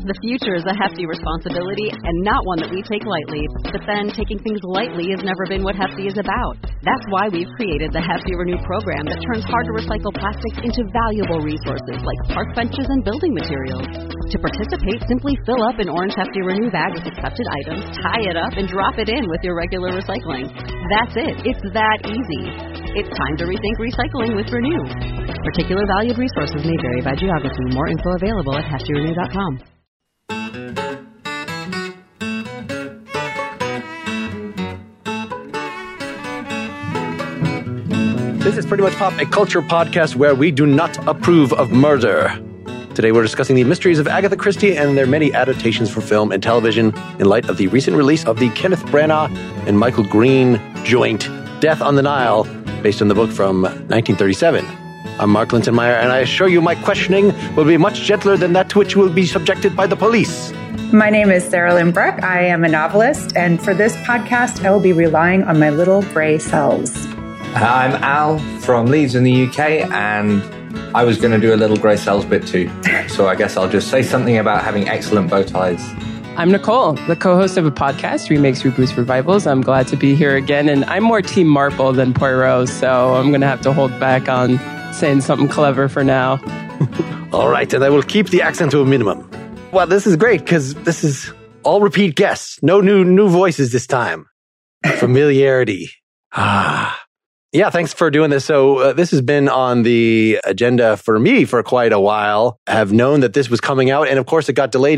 The future is a hefty responsibility and not one that we take lightly. But then taking things lightly has never been what Hefty is about. That's why we've created the Hefty Renew program that turns hard-to-recycle plastics into valuable resources like park benches and building materials. To participate, simply fill up an orange Hefty Renew bag with accepted items, tie it up, and drop it in with your regular recycling. That's it. It's that easy. It's time to rethink recycling with Renew. Particular valued resources may vary by geography. More info available at heftyrenew.com. This is Pretty Much Pop, a culture podcast where we do not approve of murder. Today we're discussing the mysteries of Agatha Christie and their many adaptations for film and television in light of the recent release of the Kenneth Branagh and Michael Green joint, Death on the Nile, based on the book from 1937. I'm Mark Linton-Meyer, and I assure you my questioning will be much gentler than that to which you will be subjected by the police. My name is Sarah Lynn Brooke. I am a novelist, and for this podcast, I will be relying on my little gray cells. I'm Al from Leeds in the UK, and I was going to do a little grey cells bit too. So I guess I'll just say something about having excellent bow ties. I'm Nicole, the co-host of a podcast, Remakes, Reboots, Revivals. I'm glad to be here again, and I'm more Team Marple than Poirot, so I'm going to have to hold back on saying something clever for now. All right, and I will keep the accent to a minimum. Well, this is great, because this is all repeat guests. No new voices this time. Familiarity. Yeah, thanks for doing this. So this has been on the agenda for me for quite a while. I have known that this was coming out, and of course it got delayed,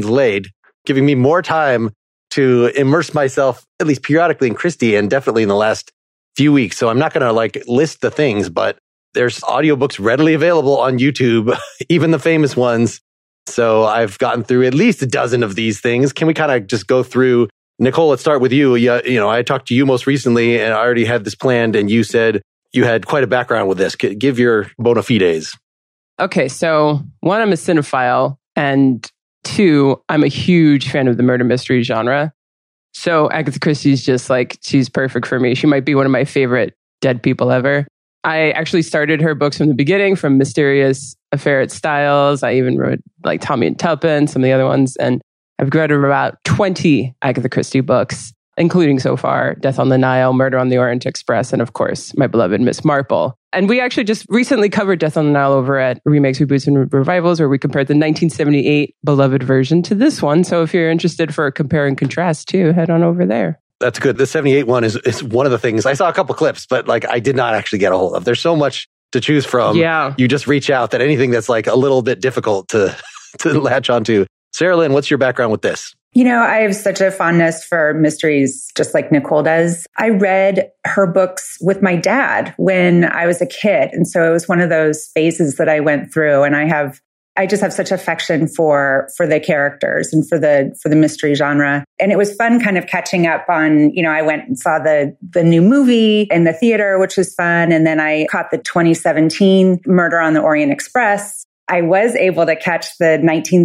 giving me more time to immerse myself, at least periodically, in Christie, and definitely in the last few weeks. So I'm not going to list the things, but there's audiobooks readily available on YouTube, even the famous ones. So I've gotten through at least a dozen of these things. Can we kind of just go through? Nicole, let's start with you. I talked to you most recently, and I already had this planned, and you said you had quite a background with this. Give your bona fides. Okay, so one, I'm a cinephile, and two, I'm a huge fan of the murder mystery genre. So Agatha Christie's just she's perfect for me. She might be one of my favorite dead people ever. I actually started her books from the beginning, from Mysterious Affair at Styles. I even wrote Tommy and Tuppence, some of the other ones, and I've read about 20 Agatha Christie books, including so far Death on the Nile, Murder on the Orient Express, and of course, my beloved Miss Marple. And we actually just recently covered Death on the Nile over at Remakes, Reboots, and Revivals, where we compared the 1978 beloved version to this one. So if you're interested for a compare and contrast too, head on over there. That's good. The 78 one is one of the things. I saw a couple clips, but I did not actually get a hold of. There's so much to choose from. Yeah. You just reach out that anything that's a little bit difficult to latch onto. Sarah Lynn, what's your background with this? I have such a fondness for mysteries, just like Nicole does. I read her books with my dad when I was a kid. And so it was one of those phases that I went through. And I just have such affection for the characters and for the mystery genre. And it was fun kind of catching up on, I went and saw the new movie in the theater, which was fun. And then I caught the 2017 Murder on the Orient Express. I was able to catch the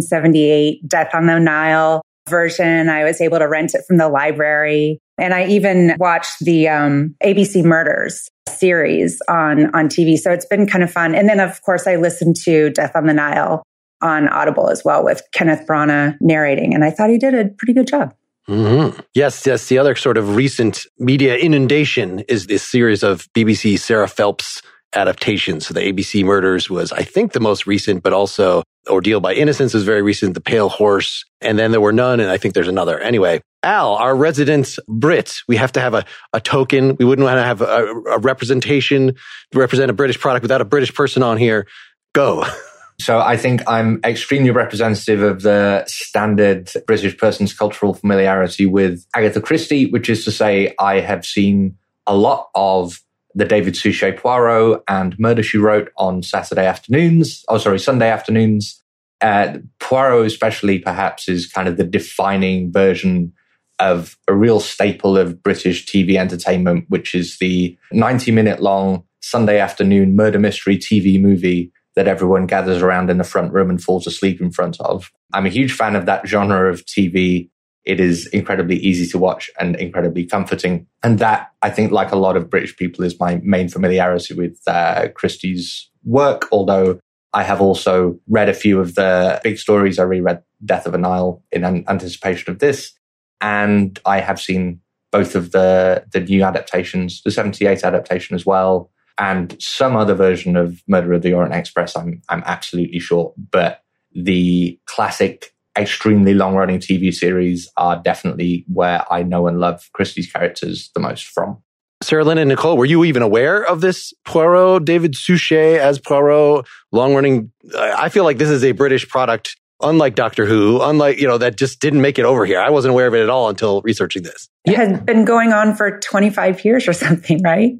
1978 Death on the Nile version. I was able to rent it from the library. And I even watched the ABC Murders series on TV. So it's been kind of fun. And then, of course, I listened to Death on the Nile on Audible as well with Kenneth Branagh narrating. And I thought he did a pretty good job. Mm-hmm. Yes. The other sort of recent media inundation is this series of BBC Sarah Phelps adaptations. So the ABC Murders was, I think, the most recent, but also Ordeal by Innocence was very recent, The Pale Horse, and then There Were None, and I think there's another. Anyway, Al, our resident Brit, we have to have a token. We wouldn't want to have a representation to represent a British product without a British person on here. Go. So I think I'm extremely representative of the standard British person's cultural familiarity with Agatha Christie, which is to say I have seen a lot of the David Suchet Poirot and Murder, She Wrote on Sunday afternoons. Poirot especially perhaps is kind of the defining version of a real staple of British TV entertainment, which is the 90-minute long Sunday afternoon murder mystery TV movie that everyone gathers around in the front room and falls asleep in front of. I'm a huge fan of that genre of TV. It is incredibly easy to watch and incredibly comforting. And that, I think, like a lot of British people, is my main familiarity with Christie's work, although I have also read a few of the big stories. I reread Death of a Nile in anticipation of this. And I have seen both of the new adaptations, the 78 adaptation as well, and some other version of Murder of the Orient Express, I'm absolutely sure. But the classic, extremely long-running TV series are definitely where I know and love Christie's characters the most from. Sarah Lynn and Nicole, were you even aware of this Poirot, David Suchet as Poirot, long-running? I feel like this is a British product, unlike Doctor Who, that just didn't make it over here. I wasn't aware of it at all until researching this. It has been going on for 25 years or something, right?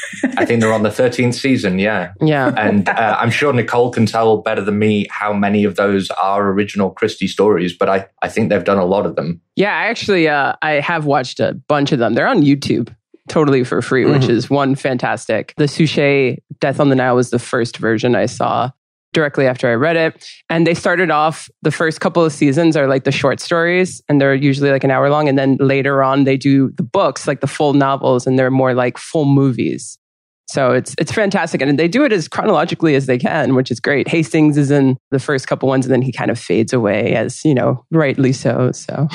I think they're on the 13th season, yeah. Yeah. And I'm sure Nicole can tell better than me how many of those are original Christie stories, but I think they've done a lot of them. Yeah, actually, I have watched a bunch of them. They're on YouTube. Totally for free, which is one fantastic. The Suchet Death on the Nile was the first version I saw directly after I read it. And they started off, the first couple of seasons are like the short stories, and they're usually like an hour long. And then later on, they do the books, like the full novels, and they're more like full movies. So it's fantastic. And they do it as chronologically as they can, which is great. Hastings is in the first couple ones, and then he kind of fades away, as, rightly so. So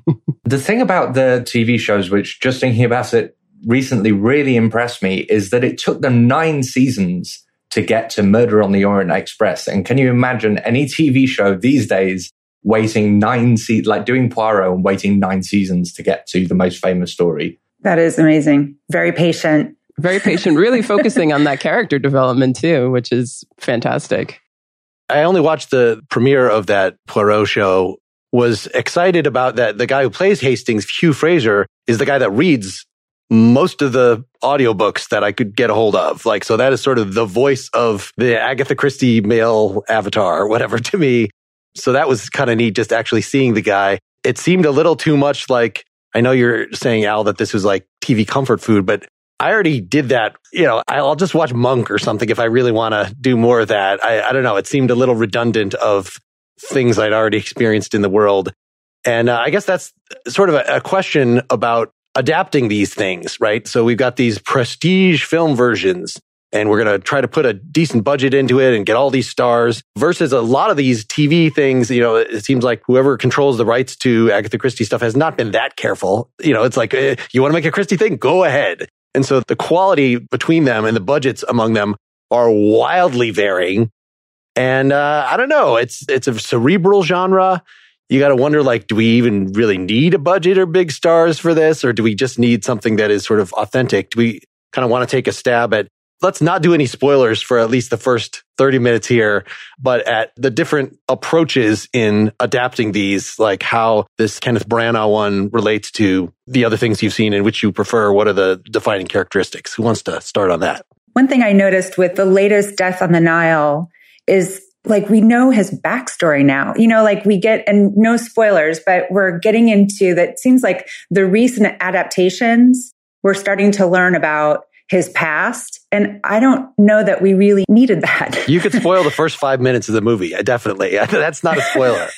the thing about the TV shows, which just thinking about it recently really impressed me, is that it took them 9 seasons to get to Murder on the Orient Express. And can you imagine any TV show these days waiting 9 seasons, like doing Poirot and waiting 9 seasons to get to the most famous story? That is amazing. Very patient. Very patient, really focusing on that character development too, which is fantastic. I only watched the premiere of that Poirot show, was excited about that. The guy who plays Hastings, Hugh Fraser, is the guy that reads most of the audiobooks that I could get a hold of. So that is sort of the voice of the Agatha Christie male avatar or whatever to me. So that was kind of neat, just actually seeing the guy. It seemed a little too much like, I know you're saying, Al, that this was like TV comfort food, but I already did that. I'll just watch Monk or something if I really want to do more of that. I don't know. It seemed a little redundant of things I'd already experienced in the world. And I guess that's sort of a question about adapting these things, right? So we've got these prestige film versions, and we're going to try to put a decent budget into it and get all these stars, versus a lot of these TV things. It seems like whoever controls the rights to Agatha Christie stuff has not been that careful. It's like, you want to make a Christie thing? Go ahead. And so the quality between them and the budgets among them are wildly varying. And I don't know, it's a cerebral genre. You got to wonder, do we even really need a budget or big stars for this? Or do we just need something that is sort of authentic? Do we kind of want to take a stab at, let's not do any spoilers for at least the first 30 minutes here, but at the different approaches in adapting these, like how this Kenneth Branagh one relates to the other things you've seen and which you prefer? What are the defining characteristics? Who wants to start on that? One thing I noticed with the latest Death on the Nile is we know his backstory now, we get, and no spoilers, but we're getting into that. It seems like the recent adaptations, we're starting to learn about his past. And I don't know that we really needed that. You could spoil the first 5 minutes of the movie. Definitely. That's not a spoiler.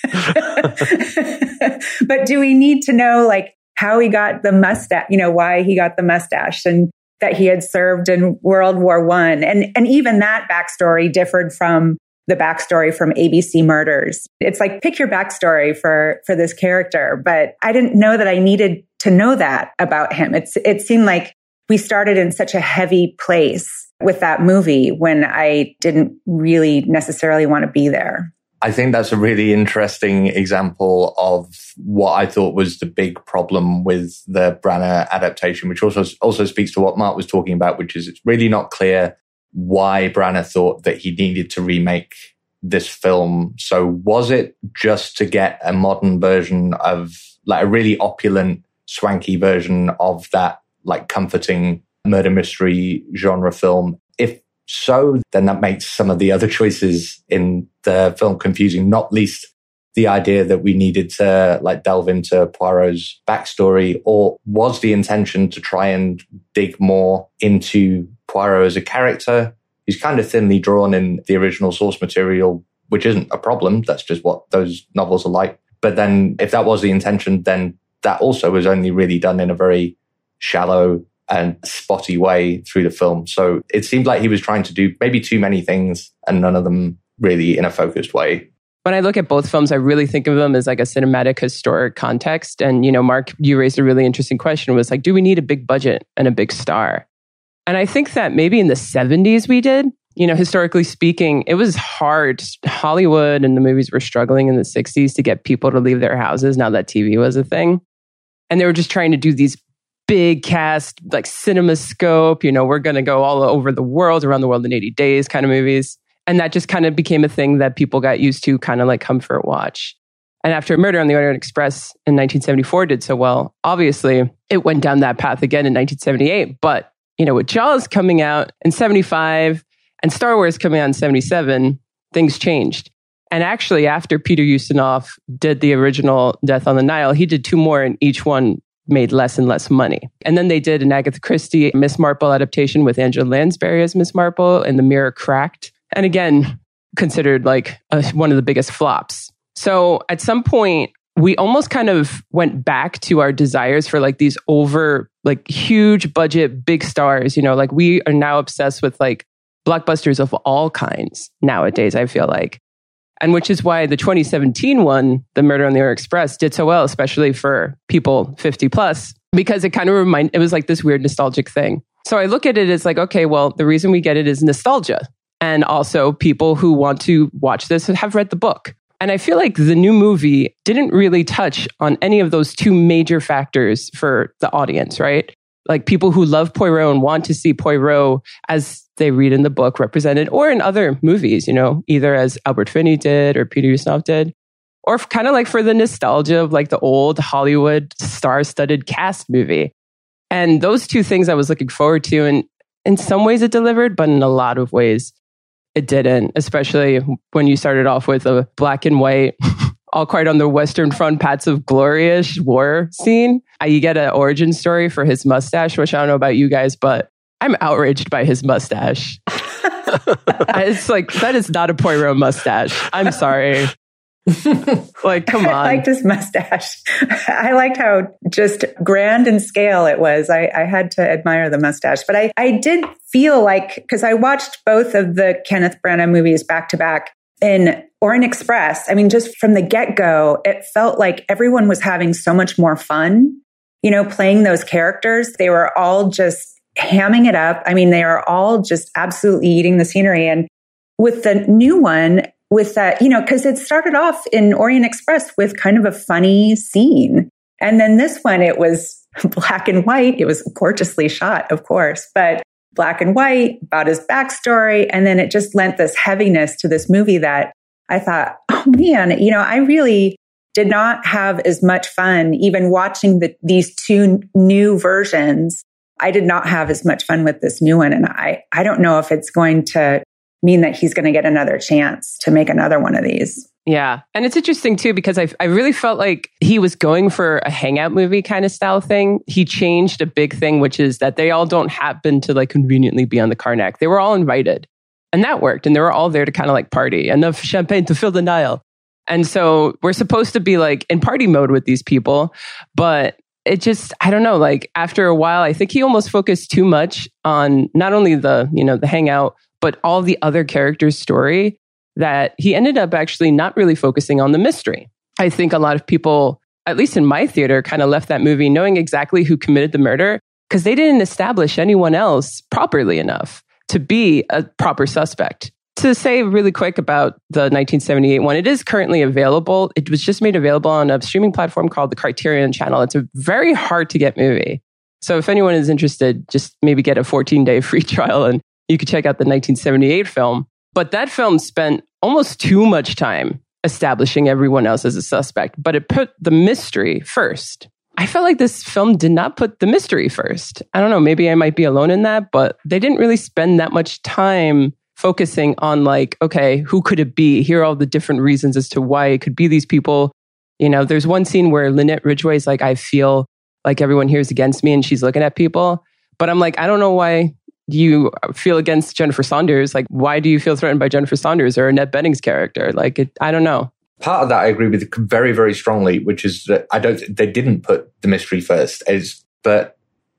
But do we need to know how he got the mustache, why he got the mustache, and that he had served in World War I. And even that backstory differed from the backstory from ABC Murders. It's pick your backstory for this character. But I didn't know that I needed to know that about him. It seemed like we started in such a heavy place with that movie when I didn't really necessarily want to be there. I think that's a really interesting example of what I thought was the big problem with the Branagh adaptation, which also speaks to what Mark was talking about, which is it's really not clear why Branagh thought that he needed to remake this film. So was it just to get a modern version of a really opulent, swanky version of that comforting murder mystery genre film? If so, then that makes some of the other choices in the film confusing, not least the idea that we needed to delve into Poirot's backstory. Or was the intention to try and dig more into Poirot as a character? He's kind of thinly drawn in the original source material, which isn't a problem. That's just what those novels are like. But then if that was the intention, then that also was only really done in a very shallow and spotty way through the film. So it seemed like he was trying to do maybe too many things, and none of them really in a focused way. When I look at both films, I really think of them as like a cinematic historic context. And, you know, Mark, you raised a really interesting question, was like, do we need a big budget and a big star? And I think that maybe in the 70s we did. You know, historically speaking, it was hard. Hollywood and the movies were struggling in the 60s to get people to leave their houses now that TV was a thing. And they were just trying to do these big cast, like CinemaScope, you know, we're going to go all over the world, around the world in 80 days kind of movies. And that just kind of became a thing that people got used to, kind of like comfort watch. And after Murder on the Orient Express in 1974 did so well, obviously it went down that path again in 1978. But, you know, with Jaws coming out in 75 and Star Wars coming out in 77, things changed. And actually, after Peter Ustinov did the original Death on the Nile, he did two more, and each one made less and less money. And then they did an Agatha Christie Miss Marple adaptation with Angela Lansbury as Miss Marple, and The Mirror Cracked. And again, considered like one of the biggest flops. So at some point, we almost kind of went back to our desires for like these over, like huge budget, big stars. You know, like we are now obsessed with like blockbusters of all kinds nowadays, I feel like. And which is why the 2017 one, The Murder on the Orient Express, did so well, especially for people 50 plus, because it kind of it was like this weird nostalgic thing. So I look at it as like, okay, well, the reason we get it is nostalgia. And also people who want to watch this have read the book. And I feel like the new movie didn't really touch on any of those two major factors for the audience, right? Like people who love Poirot and want to see Poirot as they read in the book represented, or in other movies, you know, either as Albert Finney did or Peter Ustinov did, or kind of like for the nostalgia of like the old Hollywood star-studded cast movie. And those two things I was looking forward to. And in some ways it delivered, but in a lot of ways it didn't, especially when you started off with a black and white, all quiet on the Western Front, Paths of Glory-ish war scene. You get an origin story for his mustache, which I don't know about you guys, but I'm outraged by his mustache. It's like, that is not a Poirot mustache. I'm sorry. Like, come on. I liked his mustache. I liked how just grand in scale it was. I had to admire the mustache. But I did feel like, because I watched both of the Kenneth Branagh movies back to back in Orient Express, I mean, just from the get-go, it felt like everyone was having so much more fun, you know, playing those characters. They were all just hamming it up. I mean, they are all just absolutely eating the scenery. And with the new one, with that, you know, because it started off in Orient Express with kind of a funny scene. And then this one, it was black and white. It was gorgeously shot, of course, but black and white about his backstory. And then it just lent this heaviness to this movie that I thought, oh man, you know, I really did not have as much fun even watching these two new versions. I did not have as much fun with this new one. And I don't know if it's going to mean that he's going to get another chance to make another one of these. Yeah. And it's interesting too, because I really felt like he was going for a hangout movie kind of style thing. He changed a big thing, which is that they all don't happen to like conveniently be on the Karnak. They were all invited, and that worked. And they were all there to kind of like party, enough champagne to fill the Nile. And so we're supposed to be like in party mode with these people, but it just, I don't know, like after a while, I think he almost focused too much on not only the, you know, the hangout, but all the other characters' story, that he ended up actually not really focusing on the mystery. I think a lot of people, at least in my theater, kind of left that movie knowing exactly who committed the murder, because they didn't establish anyone else properly enough to be a proper suspect. To say really quick about the 1978 one, it is currently available. It was just made available on a streaming platform called the Criterion Channel. It's a very hard to get movie. So if anyone is interested, just maybe get a 14-day free trial and you could check out the 1978 film. But that film spent almost too much time establishing everyone else as a suspect, but it put the mystery first. I felt like this film did not put the mystery first. I don't know, maybe I might be alone in that, but they didn't really spend that much time focusing on like, okay, who could it be? Here are all the different reasons as to why it could be these people. You know, there's one scene where Lynette Ridgway is like, I feel like everyone here is against me, and she's looking at people. But I'm like, I don't know why you feel against Jennifer Saunders. Like, why do you feel threatened by Jennifer Saunders or Annette Bening's character? Like, I don't know. Part of that I agree with very, very strongly, which is that they didn't put the mystery first. But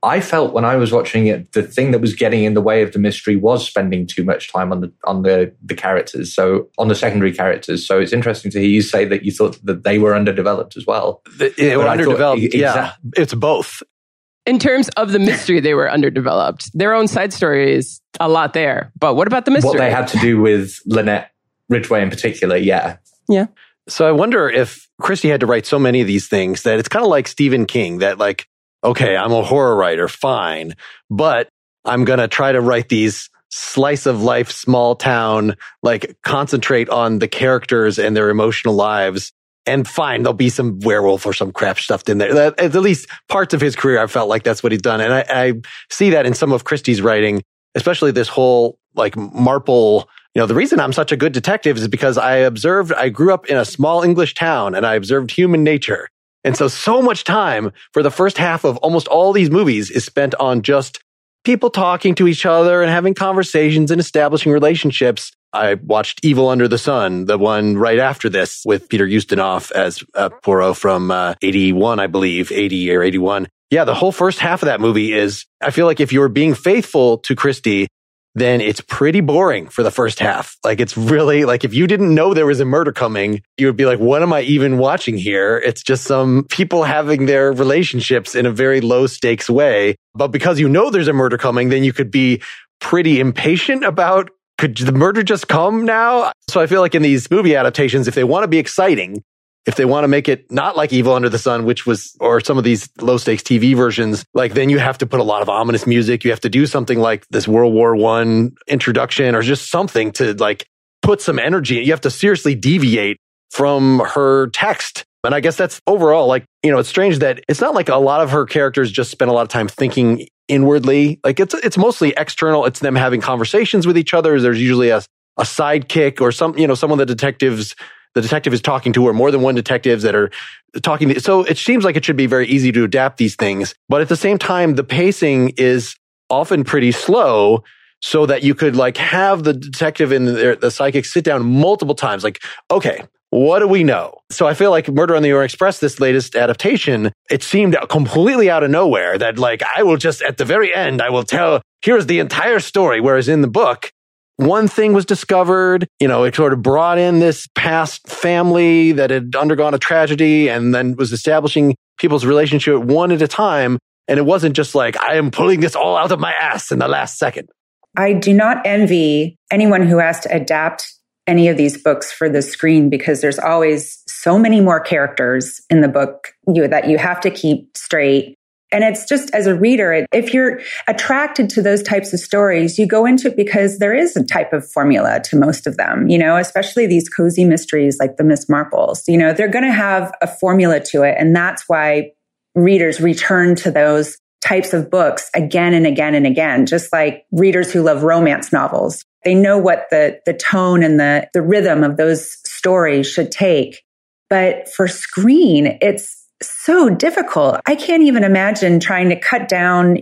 I felt when I was watching it, the thing that was getting in the way of the mystery was spending too much time on the characters, so on the secondary characters. So it's interesting to hear you say that you thought that they were underdeveloped as well. They were underdeveloped. Yeah, it's both. In terms of the mystery, they were underdeveloped. Their own side story is a lot there. But what about the mystery? What they had to do with Lynette Ridgway in particular, yeah. Yeah. So I wonder if Christie had to write so many of these things that it's kind of like Stephen King, that like, okay, I'm a horror writer, fine, but I'm going to try to write these slice of life, small town, like concentrate on the characters and their emotional lives. And fine, there'll be some werewolf or some crap stuffed in there. At least parts of his career, I felt like that's what he'd done. And I see that in some of Christie's writing, especially this whole like Marple. The reason I'm such a good detective is because I grew up in a small English town and I observed human nature. And so much time for the first half of almost all these movies is spent on just people talking to each other and having conversations and establishing relationships. I watched Evil Under the Sun, the one right after this with Peter Ustinov as Poirot from 81, I believe, 80 or 81. Yeah, the whole first half of that movie is, I feel like if you were being faithful to Christie, then it's pretty boring for the first half. Like, it's really like, if you didn't know there was a murder coming, you would be like, what am I even watching here? It's just some people having their relationships in a very low stakes way. But because you know there's a murder coming, then you could be pretty impatient about, could the murder just come now? So I feel like in these movie adaptations, if they want to be exciting, if they want to make it not like Evil Under the Sun, which was, or some of these low stakes TV versions, like then you have to put a lot of ominous music. You have to do something like this World War I introduction or just something to like put some energy. You have to seriously deviate from her text. And I guess that's overall like, it's strange that it's not like a lot of her characters just spend a lot of time thinking inwardly. Like it's mostly external. It's them having conversations with each other. There's usually a sidekick or someone the detective is talking to, or more than one detectives that are talking. So it seems like it should be very easy to adapt these things. But at the same time, the pacing is often pretty slow, so that you could like have the detective and the psychic sit down multiple times. Like, okay, what do we know? So I feel like Murder on the Orient Express, this latest adaptation, it seemed completely out of nowhere that like, I will just, at the very end, I will tell, here's the entire story. Whereas in the book, one thing was discovered, it sort of brought in this past family that had undergone a tragedy and then was establishing people's relationship one at a time. And it wasn't just like, I am pulling this all out of my ass in the last second. I do not envy anyone who has to adapt any of these books for the screen, because there's always so many more characters in the book that you have to keep straight. And it's just, as a reader, if you're attracted to those types of stories, you go into it because there is a type of formula to most of them, especially these cozy mysteries like the Miss Marples. They're going to have a formula to it. And that's why readers return to those types of books again and again and again, just like readers who love romance novels. They know what the tone and the rhythm of those stories should take. But for screen, it's so difficult. I can't even imagine trying to cut down,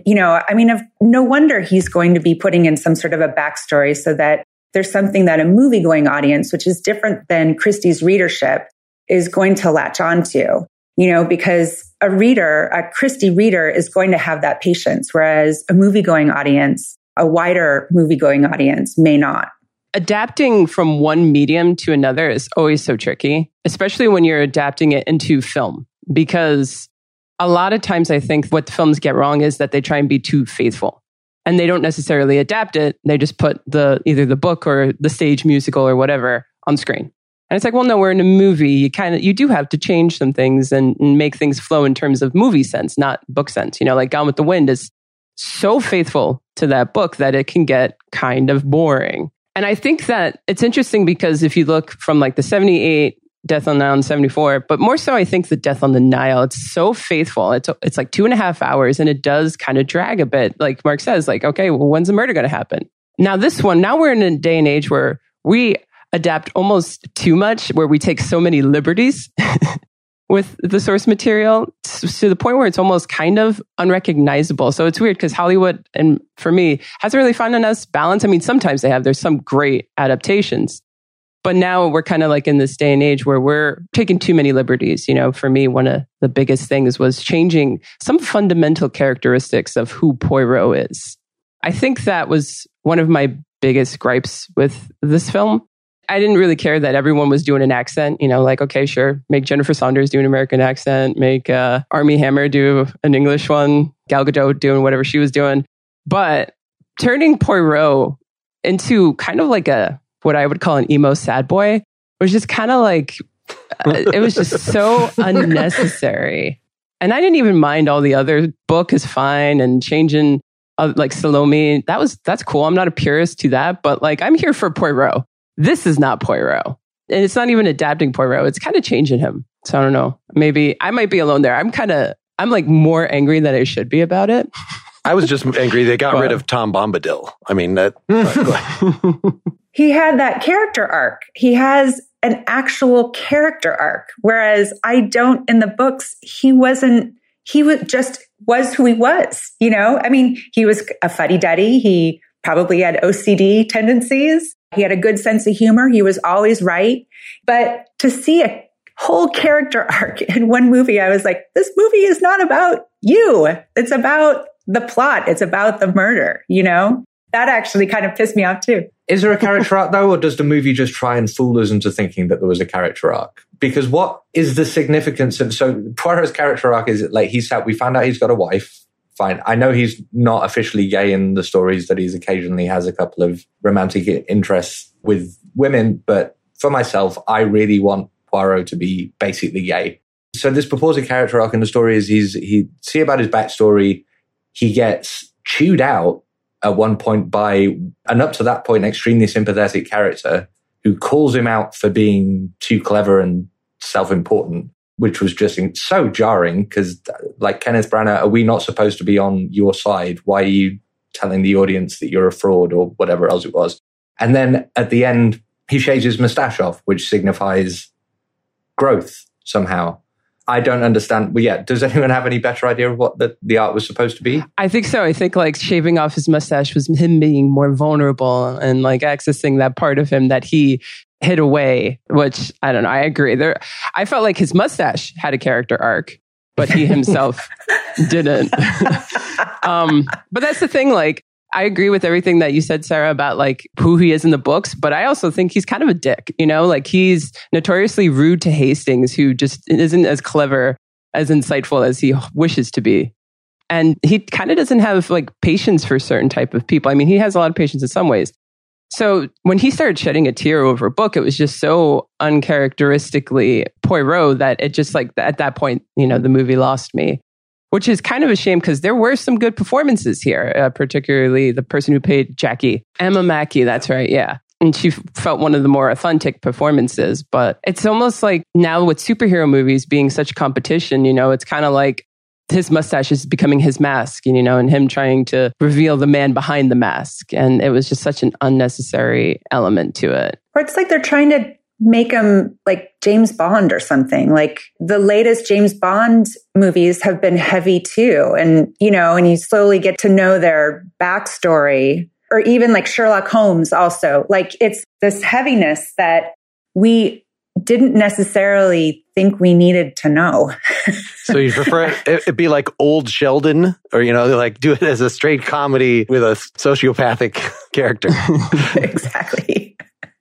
no wonder he's going to be putting in some sort of a backstory so that there's something that a movie-going audience, which is different than Christie's readership, is going to latch onto, because a Christie reader is going to have that patience, whereas a movie-going audience, a wider movie-going audience may not. Adapting from one medium to another is always so tricky, especially when you're adapting it into film. Because a lot of times I think what the films get wrong is that they try and be too faithful. And they don't necessarily adapt it. They just put either the book or the stage musical or whatever on screen. And it's like, well, no, we're in a movie. You do have to change some things and make things flow in terms of movie sense, not book sense. Like Gone with the Wind is so faithful to that book that it can get kind of boring. And I think that it's interesting because if you look from like the 78 Death on the Nile in 74, but more so I think the Death on the Nile, it's so faithful. It's like 2.5 hours and it does kind of drag a bit. Like Mark says, like, okay, well, when's the murder going to happen? Now we're in a day and age where we adapt almost too much, where we take so many liberties with the source material to the point where it's almost kind of unrecognizable. So it's weird because Hollywood, and for me, hasn't really found a nice balance. I mean, sometimes there's some great adaptations. But now we're kind of like in this day and age where we're taking too many liberties. You know, for me, one of the biggest things was changing some fundamental characteristics of who Poirot is. I think that was one of my biggest gripes with this film. I didn't really care that everyone was doing an accent. You know, like, okay, sure, make Jennifer Saunders do an American accent, make Armie Hammer do an English one, Gal Gadot doing whatever she was doing. But turning Poirot into kind of like what I would call an emo sad boy was just kind of like, it was just so unnecessary. And I didn't even mind all the other book is fine and changing like Salome. That's cool. I'm not a purist to that, but like I'm here for Poirot. This is not Poirot. And it's not even adapting Poirot. It's kind of changing him. So I don't know. Maybe I might be alone there. I'm like more angry than I should be about it. I was just angry they got rid of Tom Bombadil. I mean, that. He had that character arc. He has an actual character arc. Whereas I don't in the books, he was who he was, you know? I mean, he was a fuddy-duddy. He probably had OCD tendencies. He had a good sense of humor. He was always right. But to see a whole character arc in one movie, I was like, this movie is not about you. It's about the plot. It's about the murder, you know? That actually kind of pissed me off too. Is there a character arc though, or does the movie just try and fool us into thinking that there was a character arc? Because what is the significance of, so Poirot's character arc is like we found out he's got a wife. Fine. I know he's not officially gay in the stories, that he's occasionally has a couple of romantic interests with women. But for myself, I really want Poirot to be basically gay. So this purported character arc in the story is see about his backstory. He gets chewed out at one point by an up to that point extremely sympathetic character who calls him out for being too clever and self-important, which was just so jarring because, like Kenneth Branagh, are we not supposed to be on your side? Why are you telling the audience that you're a fraud or whatever else it was? And then at the end, he shaves his mustache off, which signifies growth somehow. I don't understand. But yeah, does anyone have any better idea of what the art was supposed to be? I think so. I think like shaving off his mustache was him being more vulnerable and like accessing that part of him that he hid away, which I don't know. I agree. I felt like his mustache had a character arc, but he himself didn't. But that's the thing. Like, I agree with everything that you said, Sarah, about like who he is in the books, but I also think he's kind of a dick, you know, like he's notoriously rude to Hastings, who just isn't as clever, as insightful as he wishes to be. And he kind of doesn't have like patience for certain type of people. I mean, he has a lot of patience in some ways. So when he started shedding a tear over a book, it was just so uncharacteristically Poirot that it just like at that point, you know, the movie lost me. Which is kind of a shame because there were some good performances here, particularly the person who played Jackie, Emma Mackey, that's right, yeah. And she felt one of the more authentic performances. But it's almost like now with superhero movies being such competition, you know, it's kind of like his mustache is becoming his mask, you know, and him trying to reveal the man behind the mask. And it was just such an unnecessary element to it. Or it's like they're trying to make him like James Bond or something. Like the latest James Bond movies have been heavy too. And, you know, and you slowly get to know their backstory, or even like Sherlock Holmes also. Like it's this heaviness that we didn't necessarily think we needed to know. So you prefer it be like Old Sheldon, or, you know, like do it as a straight comedy with a sociopathic character. Exactly.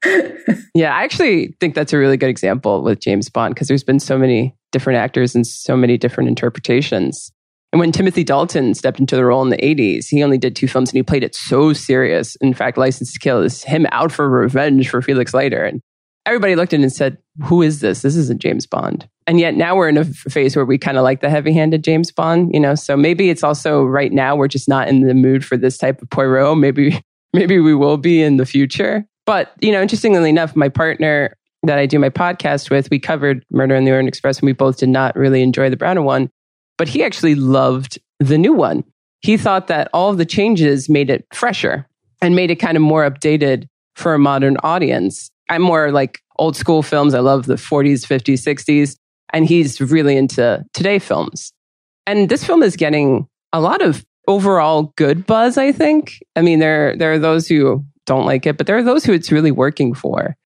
Yeah, I actually think that's a really good example with James Bond because there's been so many different actors and so many different interpretations. And when Timothy Dalton stepped into the role in the 80s, he only did 2 films and he played it so serious. In fact, License to Kill is him out for revenge for Felix Leiter. And everybody looked at it and said, who is this? This isn't James Bond. And yet now we're in a phase where we kind of like the heavy-handed James Bond, you know? So maybe it's also right now we're just not in the mood for this type of Poirot. Maybe we will be in the future. But, you know, interestingly enough, my partner that I do my podcast with, we covered Murder on the Orient Express and we both did not really enjoy the Branagh one, but he actually loved the new one. He thought that all of the changes made it fresher and made it kind of more updated for a modern audience. I'm more like old school films. I love the 40s, 50s, 60s, and he's really into today films. And this film is getting a lot of overall good buzz, I think. I mean, there are those who don't like it, but there are those who it's really working for.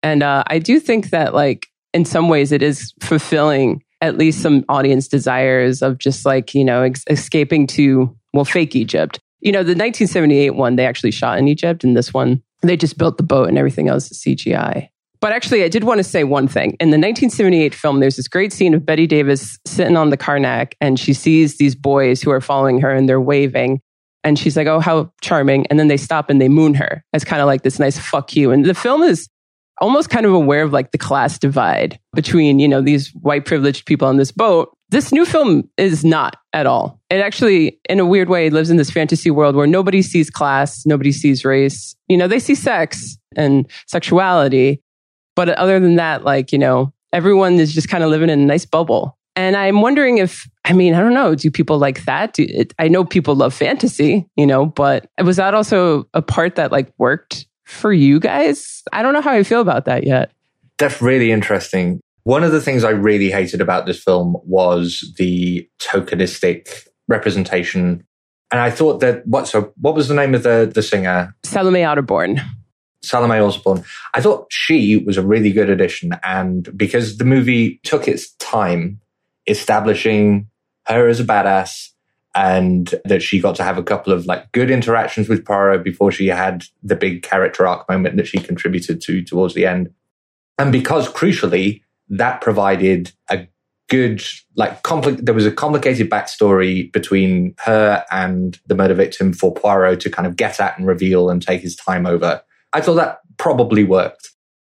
And I do think that, like, in some ways it is fulfilling at least some audience desires of just like, you know, escaping to, well, fake Egypt. You know, the 1978 one, they actually shot in Egypt. And this one, they just built the boat and everything else is CGI. But actually, I did want to say one thing. In the 1978 film, there's this great scene of Bette Davis sitting on the Karnak, and she sees these boys who are following her and they're waving. And she's like, oh, how charming. And then they stop and they moon her as kind of like this nice fuck you. And the film is almost kind of aware of like the class divide between, you know, these white privileged people on this boat. This new film is not at all. It actually, in a weird way, lives in this fantasy world where nobody sees class, nobody sees race. You know, they see sex and sexuality. But other than that, like, you know, everyone is just kind of living in a nice bubble. And I'm wondering if, I mean, I don't know, do people like that? I know people love fantasy, you know, but was that also a part that like worked for you guys? I don't know how I feel about that yet. That's really interesting. One of the things I really hated about this film was the tokenistic representation. And I thought that, what was the name of the singer? Salome Otterborn. Salome Osborne. I thought she was a really good addition. And because the movie took its time establishing her as a badass and that she got to have a couple of like good interactions with Poirot before she had the big character arc moment that she contributed to towards the end. And because crucially, that provided a good, like, there was a complicated backstory between her and the murder victim for Poirot to kind of get at and reveal and take his time over. I thought that probably worked.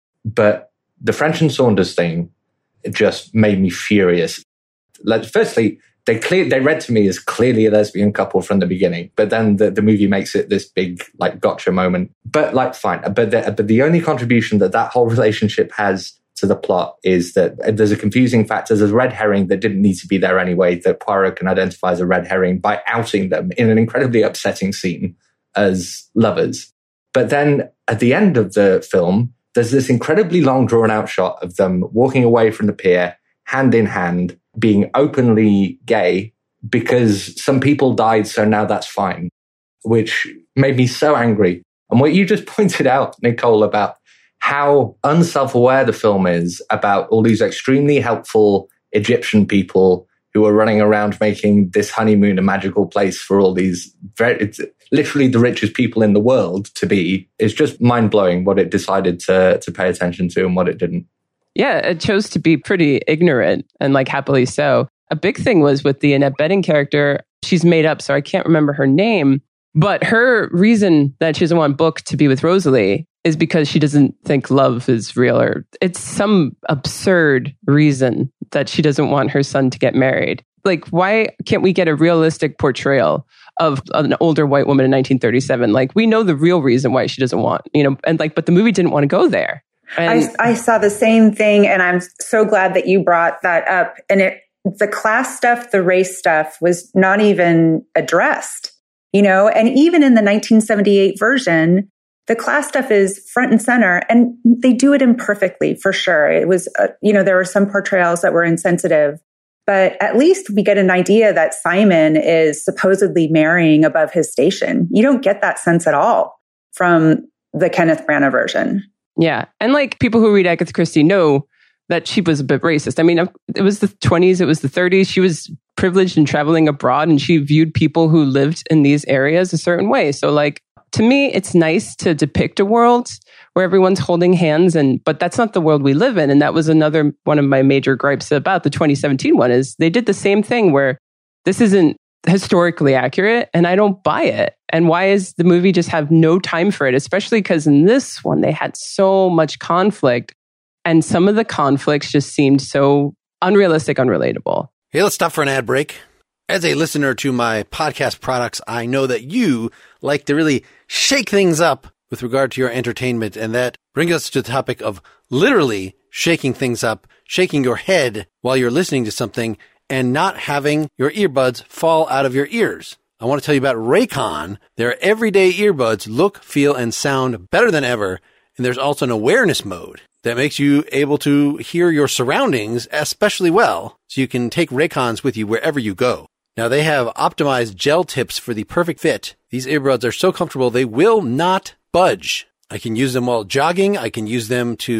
But the French and Saunders thing, it just made me furious. Firstly, they read to me as clearly a lesbian couple from the beginning, but then the movie makes it this big, like, gotcha moment. But, like, fine. But the only contribution that whole relationship has to the plot is that there's a confusing factor. There's a red herring that didn't need to be there anyway, that Poirot can identify as a red herring by outing them in an incredibly upsetting scene as lovers. But then at the end of the film, there's this incredibly long drawn-out shot of them walking away from the pier, hand in hand, being openly gay because some people died, so now that's fine, which made me so angry. And what you just pointed out, Nicole, about how unself-aware the film is about all these extremely helpful Egyptian people who are running around making this honeymoon a magical place for all these it's literally the richest people in the world to be. It's just mind-blowing what it decided to pay attention to and what it didn't. Yeah, it chose to be pretty ignorant and like happily so. A big thing was with the Annette Bening character. She's made up, so I can't remember her name. But her reason that she doesn't want Book to be with Rosalie is because she doesn't think love is real, or it's some absurd reason that she doesn't want her son to get married. Like, why can't we get a realistic portrayal of an older white woman in 1937? Like, we know the real reason why she doesn't want, you know, and like, but the movie didn't want to go there. And I saw the same thing, and I'm so glad that you brought that up. And the class stuff, the race stuff was not even addressed, you know, and even in the 1978 version, the class stuff is front and center, and they do it imperfectly, for sure. It was, you know, there were some portrayals that were insensitive, but at least we get an idea that Simon is supposedly marrying above his station. You don't get that sense at all from the Kenneth Branagh version. Yeah. And like people who read Agatha Christie know that she was a bit racist. I mean, it was the 20s, it was the 30s. She was privileged and traveling abroad, and she viewed people who lived in these areas a certain way. So like, to me, it's nice to depict a world where everyone's holding hands, but that's not the world we live in. And that was another one of my major gripes about the 2017 one is they did the same thing where this isn't historically accurate and I don't buy it. And why is the movie just have no time for it? Especially because in this one, they had so much conflict and some of the conflicts just seemed so unrealistic, unrelatable. Hey, let's stop for an ad break. As a listener to my podcast products, I know that you like to really shake things up with regard to your entertainment. And that brings us to the topic of literally shaking things up, shaking your head while you're listening to something and not having your earbuds fall out of your ears. I want to tell you about Raycon. Their everyday earbuds look, feel, and sound better than ever. And there's also an awareness mode that makes you able to hear your surroundings especially well, so you can take Raycons with you wherever you go. Now, they have optimized gel tips for the perfect fit. These earbuds are so comfortable, they will not budge. I can use them while jogging. I can use them to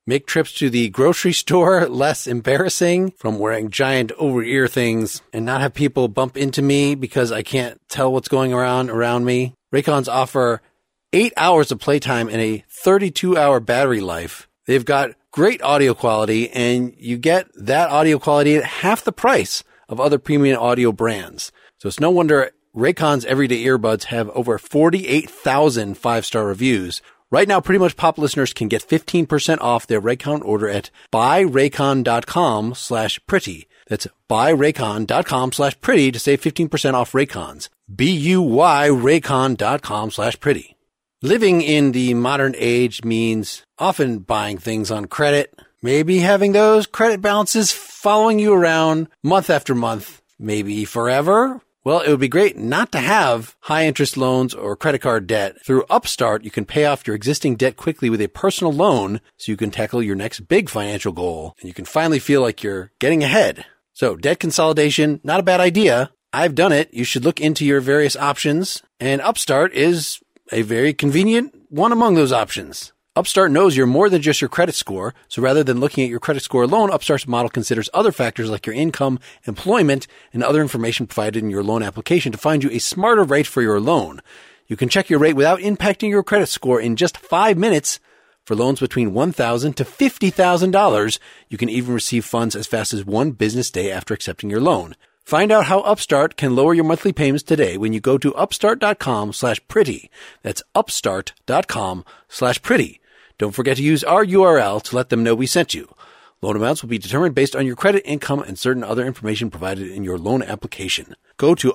make trips to the grocery store less embarrassing from wearing giant over-ear things, and not have people bump into me because I can't tell what's going around me. Raycons offer 8 hours of playtime and a 32-hour battery life. They've got great audio quality, and you get that audio quality at half the price of other premium audio brands. So it's no wonder Raycon's everyday earbuds have over 48,000 five-star reviews. Right now, Pretty Much Pop listeners can get 15% off their Raycon order at buyraycon.com/pretty. That's buyraycon.com/pretty to save 15% off Raycons. BUYRaycon.com/pretty. Living in the modern age means often buying things on credit, maybe having those credit balances following you around month after month, maybe forever. Well, it would be great not to have high interest loans or credit card debt. Through Upstart, you can pay off your existing debt quickly with a personal loan so you can tackle your next big financial goal, and you can finally feel like you're getting ahead. So debt consolidation, not a bad idea. I've done it. You should look into your various options, and Upstart is a very convenient one among those options. Upstart knows you're more than just your credit score, so rather than looking at your credit score alone, Upstart's model considers other factors like your income, employment, and other information provided in your loan application to find you a smarter rate for your loan. You can check your rate without impacting your credit score in just 5 minutes. For loans between $1,000 to $50,000, you can even receive funds as fast as 1 business day after accepting your loan. Find out how Upstart can lower your monthly payments today when you go to upstart.com/pretty. That's upstart.com/pretty. Don't forget to use our URL to let them know we sent you. Loan amounts will be determined based on your credit, income, and certain other information provided in your loan application. Go to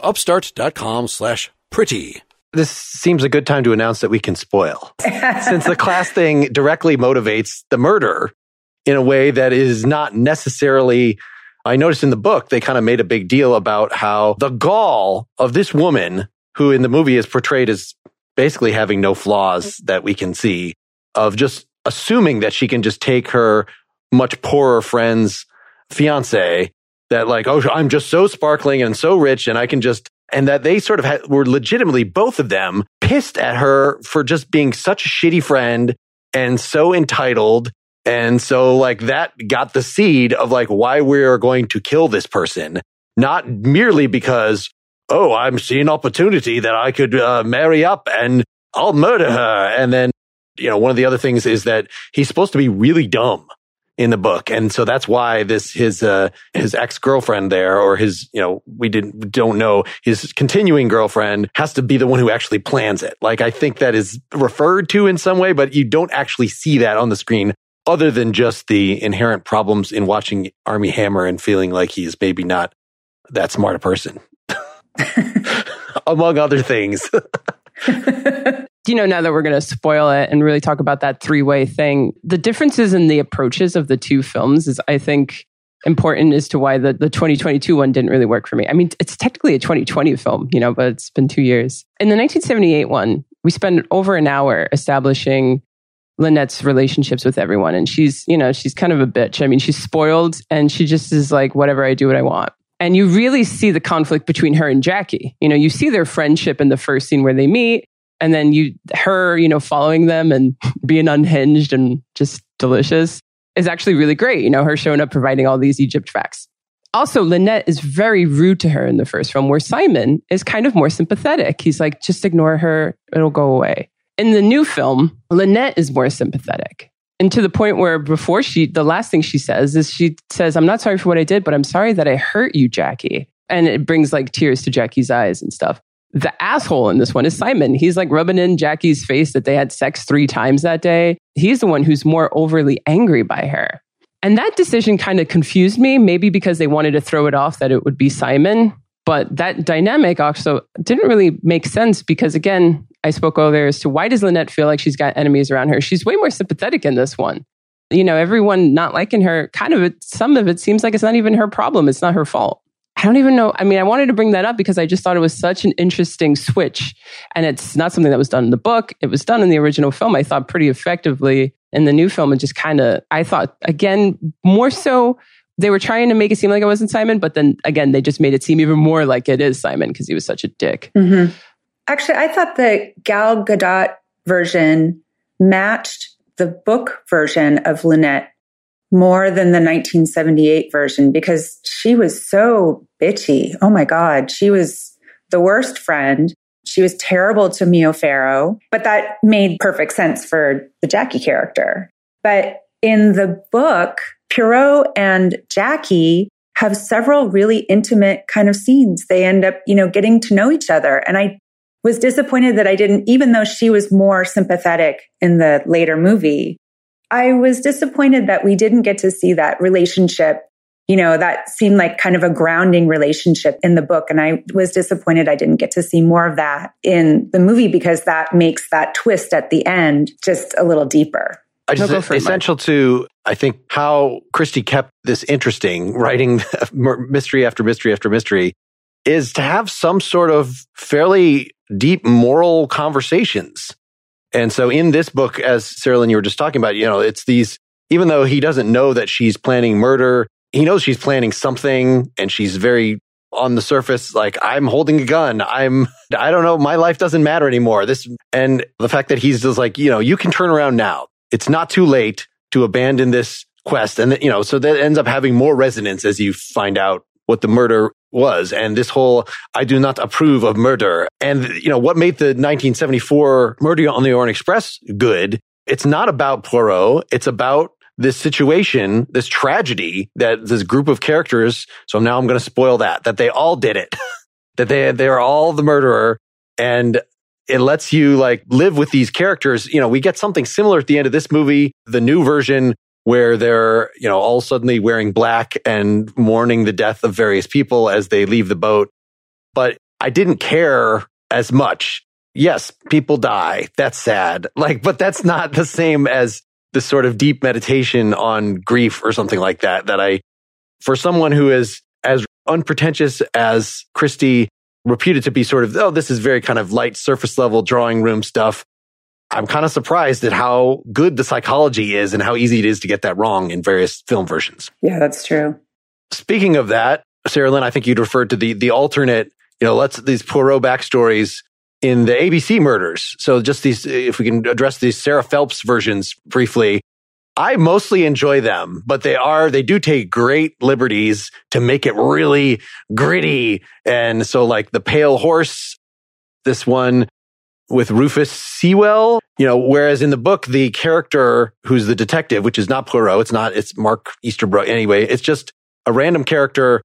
upstart.com/pretty. This seems a good time to announce that we can spoil. Since the class thing directly motivates the murder in a way that is not necessarily... I noticed in the book, they kind of made a big deal about how the gall of this woman, who in the movie is portrayed as basically having no flaws that we can see, of just assuming that she can just take her much poorer friend's fiance, that like, oh, I'm just so sparkling and so rich and I can just, and that they sort of were legitimately, both of them, pissed at her for just being such a shitty friend and so entitled. And so like that got the seed of like why we're going to kill this person, not merely because, oh, I'm seeing opportunity that I could marry up and I'll murder her. And then, you know, one of the other things is that he's supposed to be really dumb in the book. And so that's why his ex-girlfriend there, or his, you know, we don't know, his continuing girlfriend has to be the one who actually plans it. Like, I think that is referred to in some way, but you don't actually see that on the screen other than just the inherent problems in watching Armie Hammer and feeling like he's maybe not that smart a person, among other things. You know, now that we're going to spoil it and really talk about that three-way thing, the differences in the approaches of the two films is, I think, important as to why the 2022 one didn't really work for me. I mean, it's technically a 2020 film, you know, but it's been 2 years. In the 1978 one, we spend over an hour establishing Lynette's relationships with everyone. And she's, you know, she's kind of a bitch. I mean, she's spoiled and she just is like, whatever, I do what I want. And you really see the conflict between her and Jackie. You know, you see their friendship in the first scene where they meet. And then her, you know, following them and being unhinged and just delicious is actually really great. You know, her showing up, providing all these Egypt facts. Also, Lynette is very rude to her in the first film, where Simon is kind of more sympathetic. He's like, just ignore her, it'll go away. In the new film, Lynette is more sympathetic. And to the point where the last thing she says is she says, I'm not sorry for what I did, but I'm sorry that I hurt you, Jackie. And it brings like tears to Jackie's eyes and stuff. The asshole in this one is Simon. He's like rubbing in Jackie's face that they had sex 3 times that day. He's the one who's more overly angry by her. And that decision kind of confused me, maybe because they wanted to throw it off that it would be Simon. But that dynamic also didn't really make sense because, again, I spoke earlier as to why does Lynette feel like she's got enemies around her? She's way more sympathetic in this one. You know, everyone not liking her, some of it seems like it's not even her problem. It's not her fault. I don't even know. I mean, I wanted to bring that up because I just thought it was such an interesting switch. And it's not something that was done in the book. It was done in the original film, I thought, pretty effectively. In the new film, it just kind of, I thought, again, more so, they were trying to make it seem like it wasn't Simon, but then again, they just made it seem even more like it is Simon because he was such a dick. Mm-hmm. Actually, I thought the Gal Gadot version matched the book version of Lynette more than the 1978 version because she was so bitchy. Oh my God. She was the worst friend. She was terrible to Mia Farrow, but that made perfect sense for the Jackie character. But in the book, Poirot and Jackie have several really intimate kind of scenes. They end up, getting to know each other. And I was disappointed that I didn't, even though she was more sympathetic in the later movie, I was disappointed that we didn't get to see that relationship. That seemed like kind of a grounding relationship in the book. And I was disappointed I didn't get to see more of that in the movie because that makes that twist at the end just a little deeper. Essential to, I think, how Christie kept this interesting, writing mystery after mystery after mystery, is to have some sort of fairly deep moral conversations. And so in this book, as Sarah Lynn, you were just talking about, it's these, even though he doesn't know that she's planning murder, he knows she's planning something, and she's very on the surface, like, I'm holding a gun. I don't know, my life doesn't matter anymore. And the fact that he's just like, you can turn around now. It's not too late to abandon this quest. And, so that ends up having more resonance as you find out what the murder was. And this whole, I do not approve of murder. And, what made the 1974 Murder on the Orient Express good, it's not about Poirot. It's about this situation, this tragedy that this group of characters, so now I'm going to spoil that they all did it, that they're all the murderer. And it lets you live with these characters. We get something similar at the end of this movie, the new version, where they're, all suddenly wearing black and mourning the death of various people as they leave the boat. But I didn't care as much. Yes, people die. That's sad. But that's not the same as the sort of deep meditation on grief or something like that, for someone who is as unpretentious as Christie reputed to be, sort of, this is very kind of light surface level drawing room stuff. I'm kind of surprised at how good the psychology is and how easy it is to get that wrong in various film versions. Yeah, that's true. Speaking of that, Sarah Lynn, I think you'd referred to the alternate, these Poirot backstories in the ABC murders. So just these, if we can address these Sarah Phelps versions briefly, I mostly enjoy them, but they do take great liberties to make it really gritty. And so the Pale Horse, this one with Rufus Sewell, whereas in the book, the character who's the detective, which is not Poirot, it's Mark Easterbrook. Anyway, it's just a random character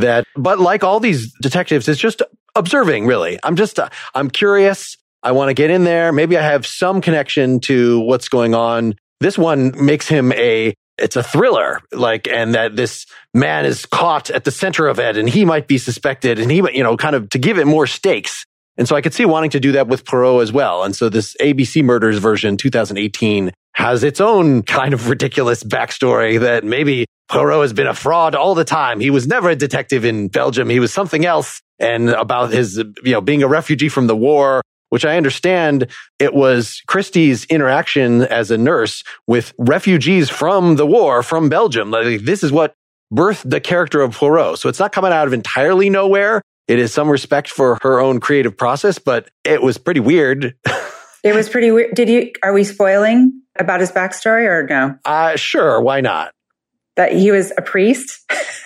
but like all these detectives, it's just observing, really. I'm curious. I want to get in there. Maybe I have some connection to what's going on. This one makes him it's a thriller, and that this man is caught at the center of it and he might be suspected and he, kind of to give it more stakes. And so I could see wanting to do that with Poirot as well. And so this ABC Murders version 2018 has its own kind of ridiculous backstory that maybe Poirot has been a fraud all the time. He was never a detective in Belgium. He was something else. And about his, being a refugee from the war, which I understand it was Christie's interaction as a nurse with refugees from the war, from Belgium. This is what birthed the character of Poirot. So it's not coming out of entirely nowhere. It is some respect for her own creative process, but it was pretty weird. It was pretty weird. Are we spoiling about his backstory or no? Sure. Why not? That he was a priest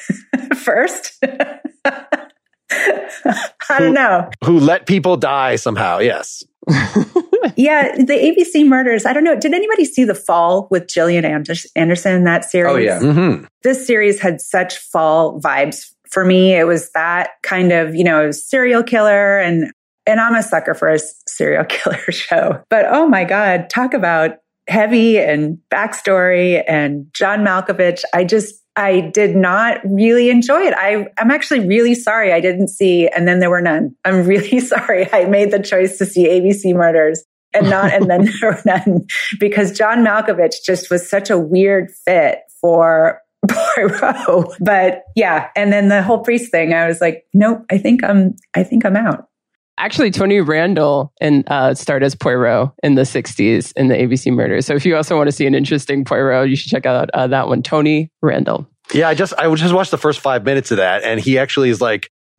first? I don't know. Who let people die somehow, yes. Yeah, the ABC Murders. I don't know. Did anybody see The Fall with Gillian Anderson, that series? Oh, yeah. Mm-hmm. This series had such fall vibes for me. It was that kind of, serial killer. And I'm a sucker for a serial killer show. But oh my God, talk about heavy and backstory and John Malkovich. I did not really enjoy it. I'm actually really sorry I didn't see And Then There Were None. I'm really sorry I made the choice to see ABC Murders and then there were none, because John Malkovich just was such a weird fit for Poirot. But yeah, and then the whole priest thing, I was like, nope, I think I'm out. Actually, Tony Randall starred as Poirot in the 60s in the ABC Murders. So if you also want to see an interesting Poirot, you should check out that one, Tony Randall. Yeah, I just watched the first 5 minutes of that, and he actually is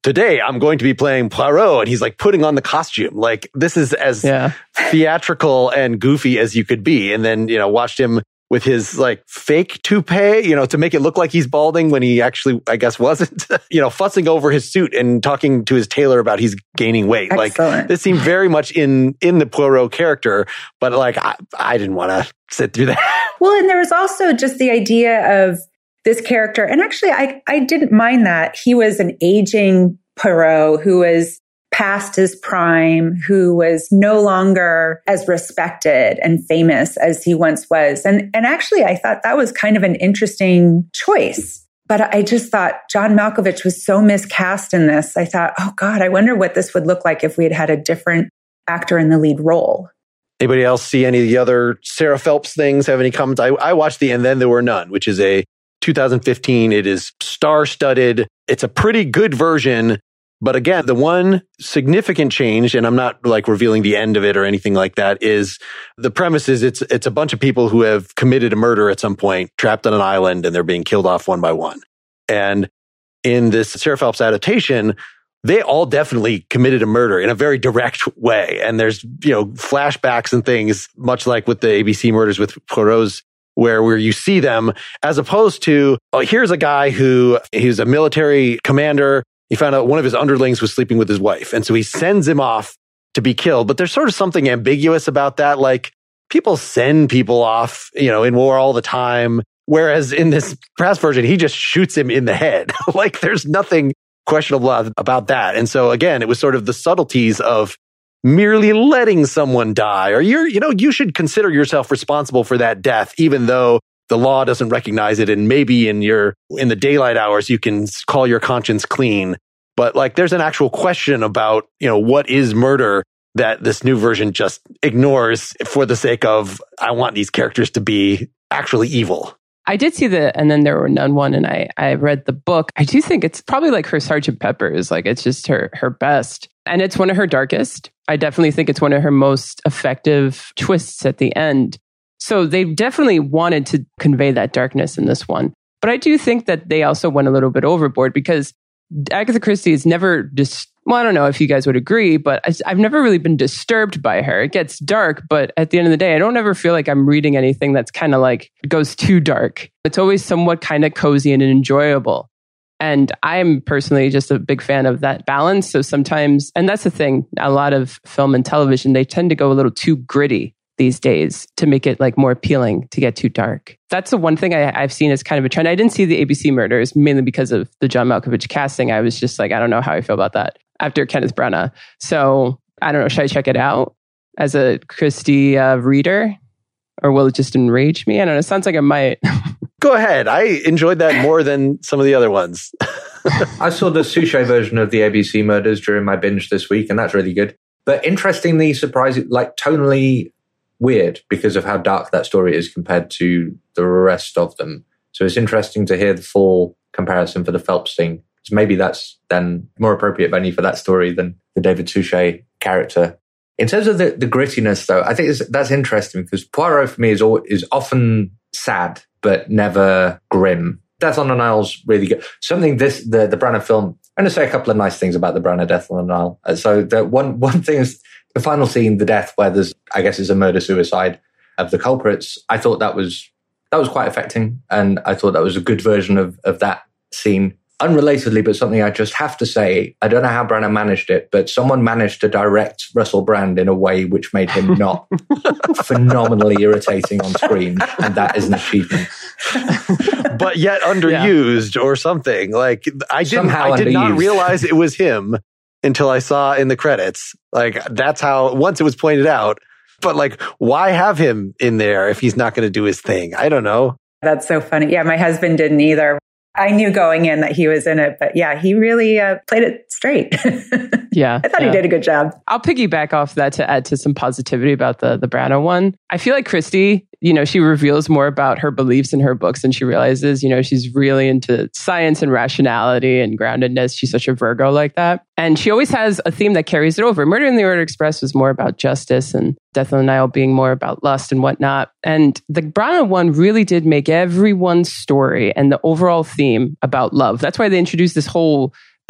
today I'm going to be playing Poirot, and he's like putting on the costume. Like, this is as theatrical and goofy as you could be. And then, watched him with his like fake toupee, to make it look like he's balding when he actually, I guess, wasn't, fussing over his suit and talking to his tailor about he's gaining weight. Excellent. Like, this seemed very much in the Poirot character, but like, I didn't want to sit through that. Well, and there was also just the idea of this character. And actually, I didn't mind that. He was an aging Poirot who was past his prime, who was no longer as respected and famous as he once was. And actually, I thought that was kind of an interesting choice. But I just thought John Malkovich was so miscast in this. I thought, oh God, I wonder what this would look like if we had had a different actor in the lead role. Anybody else see any of the other Sarah Phelps things? Have any comments? I watched the And Then There Were None, which is a 2015. It is star-studded. It's a pretty good version. But again, the one significant change, and I'm not like revealing the end of it or anything like that, is the premise is it's a bunch of people who have committed a murder at some point, trapped on an island, and they're being killed off one by one. And in this Sarah Phelps adaptation, they all definitely committed a murder in a very direct way. And there's, flashbacks and things, much like with the ABC murders with Poirot's, where you see them, as opposed to, here's a guy he's a military commander. He found out one of his underlings was sleeping with his wife. And so he sends him off to be killed. But there's sort of something ambiguous about that. Like, people send people off, in war all the time. Whereas in this past version, he just shoots him in the head. Like, there's nothing questionable about that. And so again, it was sort of the subtleties of merely letting someone die, or you should consider yourself responsible for that death, even though the law doesn't recognize it. And maybe in the daylight hours, you can call your conscience clean. But like, there's an actual question about, what is murder that this new version just ignores for the sake of, I want these characters to be actually evil. I did see And Then There Were None one, and I read the book. I do think it's probably like her Sgt. Pepper's. Like, it's just her best. And it's one of her darkest. I definitely think it's one of her most effective twists at the end. So they definitely wanted to convey that darkness in this one. But I do think that they also went a little bit overboard, because Agatha Christie is never well, I don't know if you guys would agree, but I've never really been disturbed by her. It gets dark, but at the end of the day, I don't ever feel like I'm reading anything that's kind of like goes too dark. It's always somewhat kind of cozy and enjoyable. And I'm personally just a big fan of that balance. So sometimes, and that's the thing, a lot of film and television, they tend to go a little too gritty these days to make it like more appealing to get too dark. That's the one thing I've seen as kind of a trend. I didn't see the ABC murders mainly because of the John Malkovich casting. I was just like, I don't know how I feel about that after Kenneth Branagh. So I don't know, should I check it out as a Christie reader, or will it just enrage me? I don't know. It sounds like I might. Go ahead. I enjoyed that more than some of the other ones. I saw the Suchet version of the ABC murders during my binge this week, and that's really good. But interestingly, surprising, like tonally weird because of how dark that story is compared to the rest of them. So it's interesting to hear the full comparison for the Phelps thing. So maybe that's then more appropriate venue for that story than the David Suchet character. In terms of the grittiness, though, I think that's interesting because Poirot for me is often sad, but never grim. Death on the Nile's really good. Something the Branagh film, I'm going to say a couple of nice things about the Branagh Death on the Nile. So the one thing is the final scene, the death, where there's, I guess, is a murder-suicide of the culprits. I thought that was quite affecting, and I thought that was a good version of that scene. Unrelatedly, but something I just have to say, I don't know how Branagh managed it, but someone managed to direct Russell Brand in a way which made him not phenomenally irritating on screen, and that is an achievement. But yet underused or something. Like, I did not realize it was him until I saw in the credits. Like, that's how, once it was pointed out, but like, why have him in there if he's not going to do his thing? I don't know. That's so funny. Yeah, my husband didn't either. I knew going in that he was in it, but yeah, he really played it straight. Yeah. I thought he did a good job. I'll piggyback off that to add to some positivity about the Branagh one. I feel like Christie, she reveals more about her beliefs in her books, and she realizes, she's really into science and rationality and groundedness. She's such a Virgo like that. And she always has a theme that carries it over. Murder in the Orient Express was more about justice, and Death on the Nile being more about lust and whatnot. And the Branagh one really did make everyone's story and the overall theme about love. That's why they introduced this whole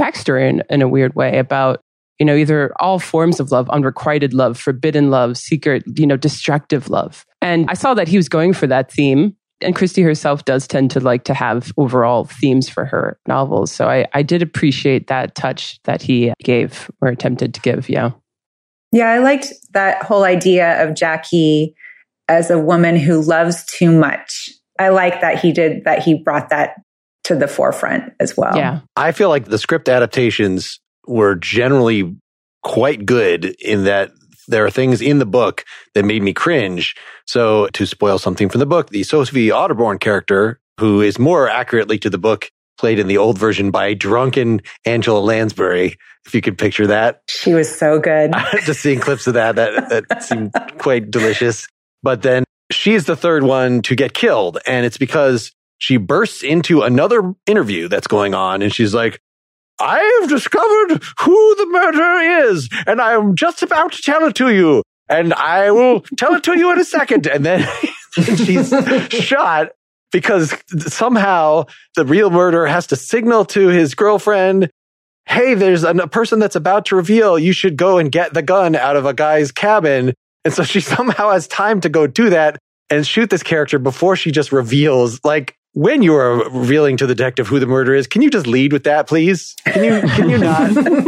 backstory in a weird way about, either all forms of love, unrequited love, forbidden love, secret, destructive love. And I saw that he was going for that theme. And Christie herself does tend to like to have overall themes for her novels. So I did appreciate that touch that he gave or attempted to give. Yeah. Yeah, I liked that whole idea of Jackie as a woman who loves too much. I like that he brought that to the forefront as well. Yeah. I feel like the script adaptations were generally quite good in that there are things in the book that made me cringe. So to spoil something from the book, the Sophie Otterborn character, who is more accurately to the book, played in the old version by drunken Angela Lansbury, if you could picture that. She was so good. Just seeing clips of that seemed quite delicious. But then she's the third one to get killed. And it's because she bursts into another interview that's going on. And she's like, I have discovered who the murderer is, and I am just about to tell it to you, and I will tell it to you in a second. And then she's shot because somehow the real murderer has to signal to his girlfriend, hey, there's a person that's about to reveal, you should go and get the gun out of a guy's cabin. And so she somehow has time to go do that and shoot this character before she just reveals, like, when you are revealing to the detective who the murderer is, can you just lead with that, please? Can you not?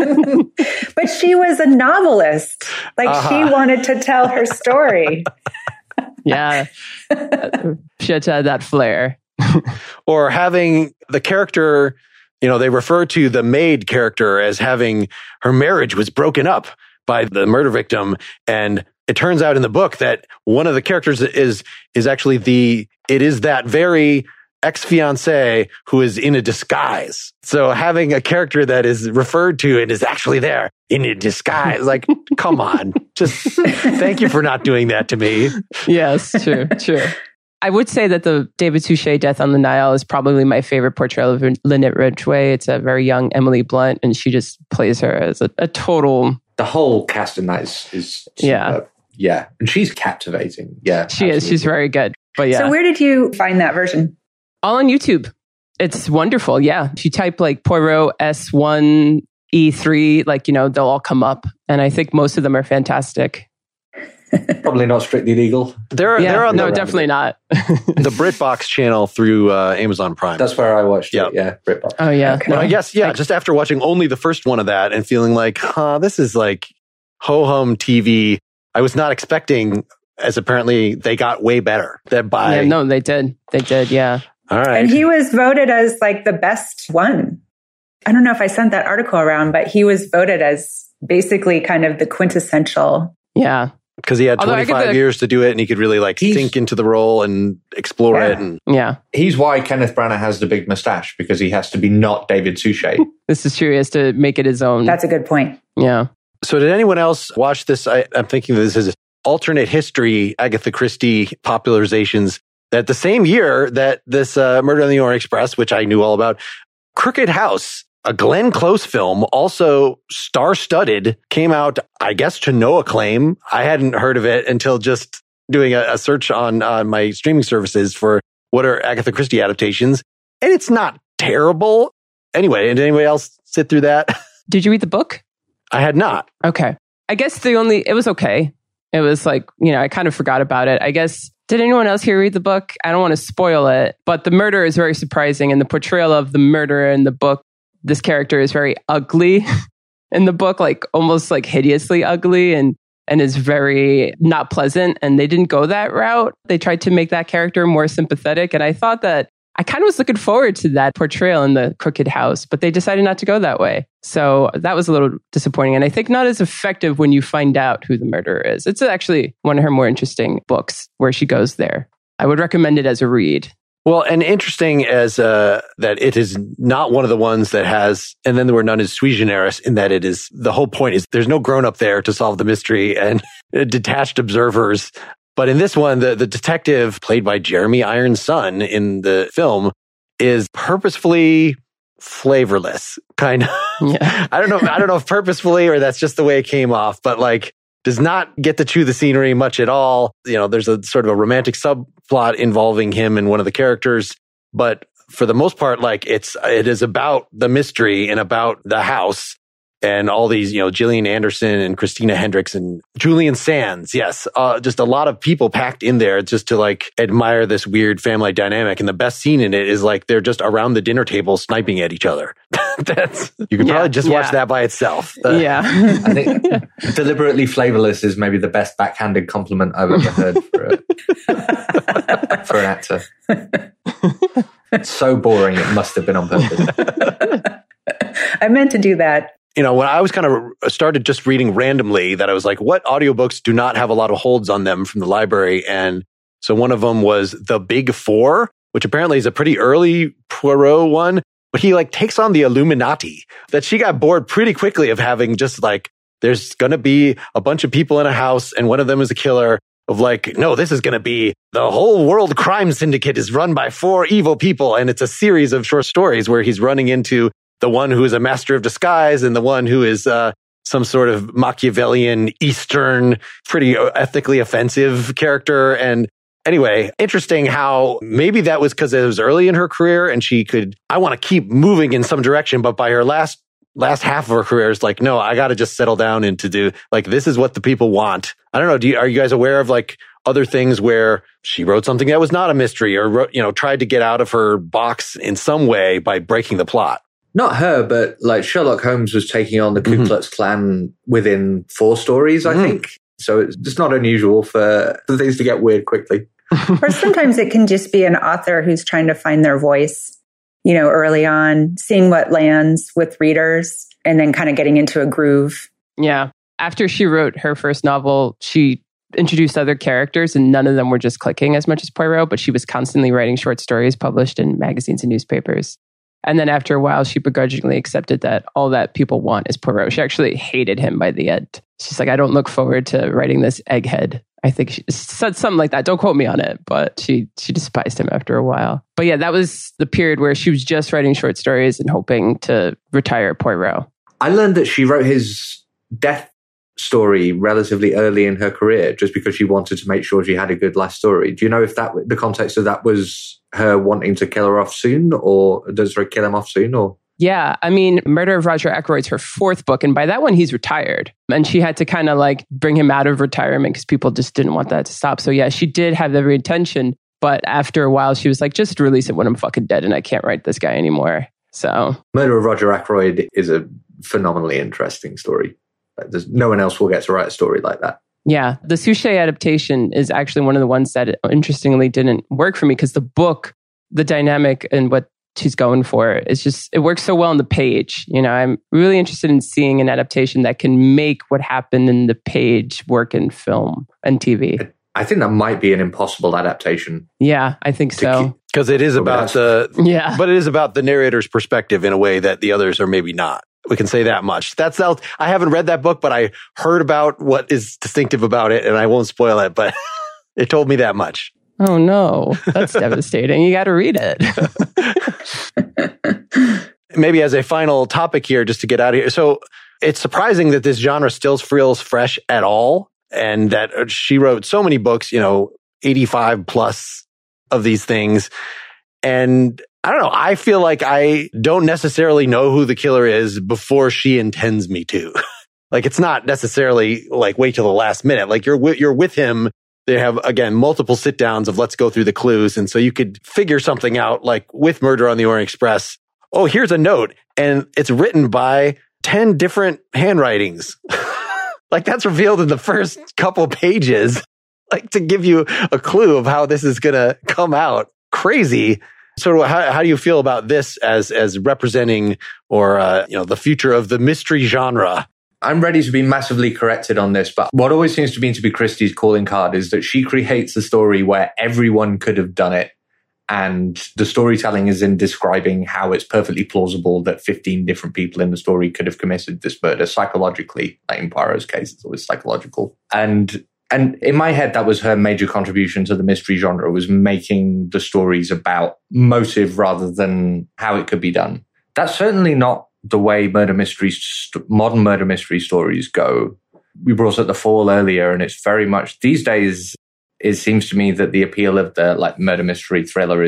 But she was a novelist. Like, she wanted to tell her story. Yeah. She had to have that flair. Or having the character, they refer to the maid character as having her marriage was broken up by the murder victim. And it turns out in the book that one of the characters is actually it is that very ex-fiancé who is in a disguise. So having a character that is referred to and is actually there in a disguise, like, come on, just thank you for not doing that to me. Yes, true. I would say that the David Suchet Death on the Nile is probably my favorite portrayal of Lynette Ridgway. It's a very young Emily Blunt, and she just plays her as a total... The whole cast in that is superb. Yeah. And she's captivating. Yeah. She is. She's very good. But yeah. So where did you find that version? All on YouTube. It's wonderful. Yeah. If you type like Poirot S1 E3, they'll all come up. And I think most of them are fantastic. Probably not strictly legal. They're on definitely not. the BritBox channel through Amazon Prime. That's where I watched it. Yeah, BritBox. Oh, yeah. Okay. No, I guess, just after watching only the first one of that and feeling like, this is like ho-hum TV. I was not expecting, as apparently they got way better. They did. They did, yeah. All right. And he was voted as like the best one. I don't know if I sent that article around, but he was voted as basically kind of the quintessential. Yeah. Because he had 25 years to do it, and he could really sink into the role and explore it. And he's why Kenneth Branagh has the big mustache, because he has to be not David Suchet. This is true. He has to make it his own. That's a good point. Yeah. So did anyone else watch this? I'm thinking this is alternate history Agatha Christie popularizations that the same year that this Murder on the Orient Express, which I knew all about, Crooked House, a Glenn Close film, also star-studded, came out, I guess, to no acclaim. I hadn't heard of it until just doing a search on my streaming services for what are Agatha Christie adaptations. And it's not terrible. Anyway, did anybody else sit through that? Did you read the book? I had not. Okay. I guess it was okay. It was like, I kind of forgot about it. I guess, did anyone else here read the book? I don't want to spoil it, but the murder is very surprising. And the portrayal of the murderer in the book, this character is very ugly in the book, like almost like hideously ugly and is very not pleasant. And they didn't go that route. They tried to make that character more sympathetic. And I thought that I kind of was looking forward to that portrayal in the Crooked House, but they decided not to go that way. So that was a little disappointing. And I think not as effective when you find out who the murderer is. It's actually one of her more interesting books where she goes there. I would recommend it as a read. Well, and interesting as that it is not one of the ones that has, and then there were none is sui generis, in that it is, the whole point is there's no grown up there to solve the mystery and detached observers. But in this one, the detective played by Jeremy Irons' son in the film is purposefully flavorless, kind of. Yeah. I don't know if purposefully or that's just the way it came off, but does not get to chew the scenery much at all. There's a sort of a romantic subplot involving him and one of the characters, but for the most part, like it is about the mystery and about the house and all these, Gillian Anderson and Christina Hendricks and Julian Sands. Yes. Just a lot of people packed in there just to like admire this weird family dynamic. And the best scene in it is like they're just around the dinner table sniping at each other. You could probably just watch that by itself. I think deliberately flavorless is maybe the best backhanded compliment I've ever heard for an actor. So boring, it must have been on purpose. I meant to do that. When I was kind of started just reading randomly, that I was like, what audiobooks do not have a lot of holds on them from the library? And so one of them was The Big Four, which apparently is a pretty early Poirot one, but he like takes on the Illuminati. That she got bored pretty quickly of having just like, there's going to be a bunch of people in a house and one of them is a killer. Of like, no, this is going to be the whole world crime syndicate is run by 4 evil people. And it's a series of short stories where he's running into the one who is a master of disguise and the one who is some sort of Machiavellian, Eastern, pretty ethically offensive character. And anyway, interesting how maybe that was because it was early in her career and I want to keep moving in some direction. But by her last half of her career is like, no, I got to just settle down and to do like, this is what the people want. I don't know. Are you guys aware of like other things where she wrote something that was not a mystery or, tried to get out of her box in some way by breaking the plot? Not her, but like Sherlock Holmes was taking on the Ku Klux Klan within 4 stories, I think. So it's just not unusual for things to get weird quickly. Or sometimes it can just be an author who's trying to find their voice, early on, seeing what lands with readers and then kind of getting into a groove. Yeah. After she wrote her first novel, she introduced other characters and none of them were just clicking as much as Poirot, but she was constantly writing short stories published in magazines and newspapers. And then after a while, she begrudgingly accepted that all that people want is Poirot. She actually hated him by the end. She's like, I don't look forward to writing this egghead. I think she said something like that. Don't quote me on it, but she despised him after a while. But yeah, that was the period where she was just writing short stories and hoping to retire Poirot. I learned that she wrote his death story relatively early in her career just because she wanted to make sure she had a good last story. Do you know if the context of that was her wanting to kill her off soon, or does her kill him off soon, or? Yeah, I mean, Murder of Roger Ackroyd's her 4th book, and by that one, he's retired. And she had to kind of like bring him out of retirement because people just didn't want that to stop. So yeah, she did have every intention, but after a while, she was like, just release it when I'm fucking dead and I can't write this guy anymore. So Murder of Roger Ackroyd is a phenomenally interesting story. No one else will get to write a story like that. Yeah, the Suchet adaptation is actually one of the ones that interestingly didn't work for me because the book, the dynamic and what she's going for is just, it works so well on the page. I'm really interested in seeing an adaptation that can make what happened in the page work in film and TV. I think that might be an impossible adaptation. Yeah, I think so. Because it is about but it is about the narrator's perspective in a way that the others are maybe not. We can say that much. I haven't read that book, but I heard about what is distinctive about it, and I won't spoil it, but it told me that much. Oh no, that's devastating. You got to read it. Maybe as a final topic here, just to get out of here. So it's surprising that this genre still feels fresh at all, and that she wrote so many books, 85 plus of these things. And I don't know. I feel like I don't necessarily know who the killer is before she intends me to. Like, it's not necessarily like wait till the last minute. Like you're with him. They have, again, multiple sit downs of let's go through the clues. And so you could figure something out, like with Murder on the Orient Express. Oh, here's a note. And it's written by 10 different handwritings. Like that's revealed in the first couple pages, like to give you a clue of how this is going to come out. Crazy. So how do you feel about this as representing or, the future of the mystery genre? I'm ready to be massively corrected on this, but what always seems to me to be Christie's calling card is that she creates a story where everyone could have done it. And the storytelling is in describing how it's perfectly plausible that 15 different people in the story could have committed this murder psychologically. Like in Poirot's case, it's always psychological. And in my head, that was her major contribution to the mystery genre, was making the stories about motive rather than how it could be done. That's certainly not the way modern murder mystery stories go. We brought up The Fall earlier, and it's very much these days. It seems to me that the appeal of the murder mystery thriller is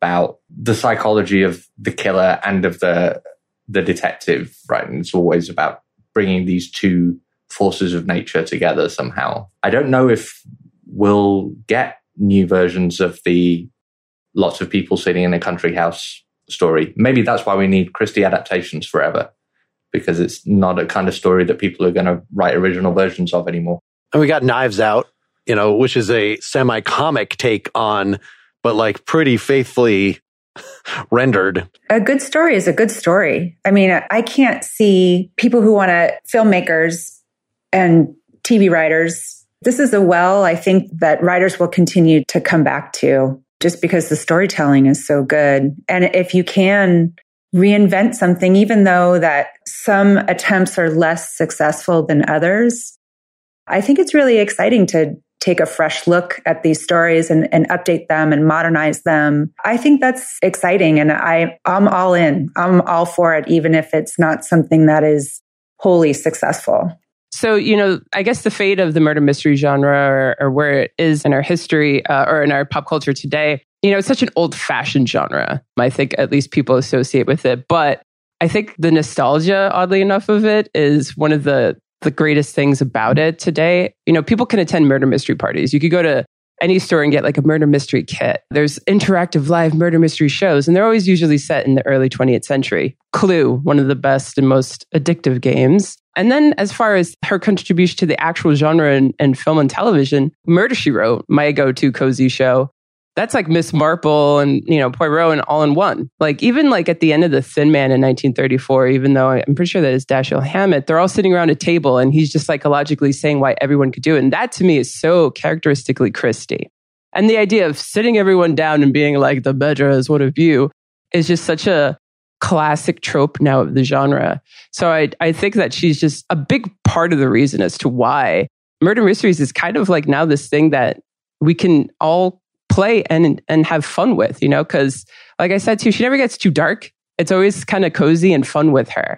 about the psychology of the killer and of the detective, right? And it's always about bringing these two forces of nature together somehow. I don't know if we'll get new versions of the lots of people sitting in a country house story. Maybe that's why we need Christie adaptations forever, because it's not a kind of story that people are going to write original versions of anymore. And we got Knives Out, which is a semi-comic take on, but like pretty faithfully rendered. A good story is a good story. I mean, I can't see people who want to, filmmakers and TV writers. This is a well, I think, that writers will continue to come back to just because the storytelling is so good. And if you can reinvent something, even though that some attempts are less successful than others, I think it's really exciting to take a fresh look at these stories and update them and modernize them. I think that's exciting. And I'm all in. I'm all for it, even if it's not something that is wholly successful. So, I guess the fate of the murder mystery genre or where it is in our history or in our pop culture today, it's such an old-fashioned genre. I think at least people associate with it. But I think the nostalgia, oddly enough, of it is one of the greatest things about it today. People can attend murder mystery parties. You could go to any store and get like a murder mystery kit. There's interactive live murder mystery shows, and they're always usually set in the early 20th century. Clue, one of the best and most addictive games. And then as far as her contribution to the actual genre in film and television, Murder, She Wrote, my go-to cozy show. That's like Miss Marple and, Poirot and all in one. Like even like at the end of The Thin Man in 1934, even though I'm pretty sure that is Dashiell Hammett, they're all sitting around a table and he's just psychologically saying why everyone could do it. And that to me is so characteristically Christie. And the idea of sitting everyone down and being like, the bedra is one of you is just such a classic trope now of the genre. So I think that she's just a big part of the reason as to why murder mysteries is kind of like now this thing that we can all play and have fun with, because like I said too, she never gets too dark. It's always kind of cozy and fun with her.